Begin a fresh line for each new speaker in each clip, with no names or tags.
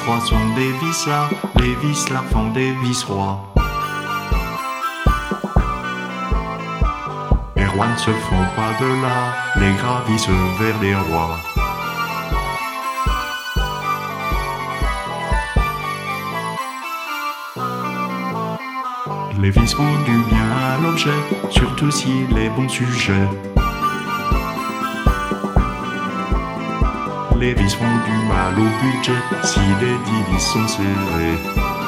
rois sont des vis-là, les vis-là font des vice-rois. Les rois ne se font pas de là, les gravissent vers les rois. Les vis font du bien à l'objet, surtout s'il est bon sujet. Les vis font du mal au budget, si les 10 vis sont serrés.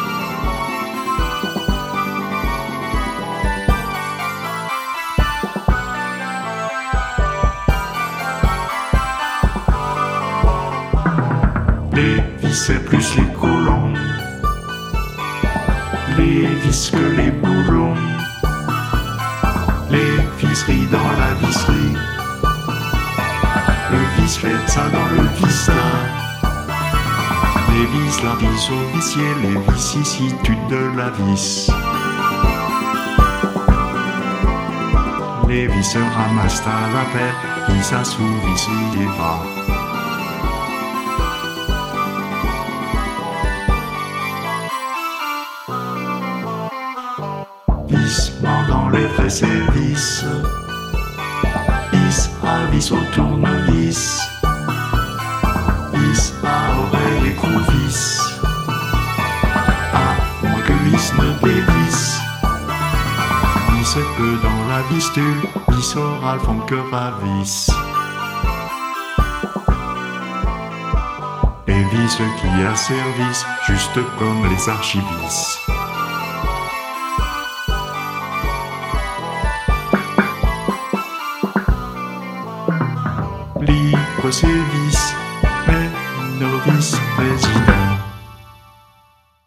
Les vis c'est plus les colons, les vis que les boulons, les visseries dans la visserie. Le vis fait ça dans le vis là. Les vis, la vis au vicier, les vicissitudes de la vis. Les vis se ramassent à la paire, vis assouvissent les bras. Vissement dans les fesses et vis. Vis à vis au tournevis. Vis à oreille écrou-vis. À moins que vis ne dévisse. Vis que dans la vistule, vis orale font que ravisse. Et vis qui a service, juste comme les archivistes. Libre ses vices, mais nos vices présidents.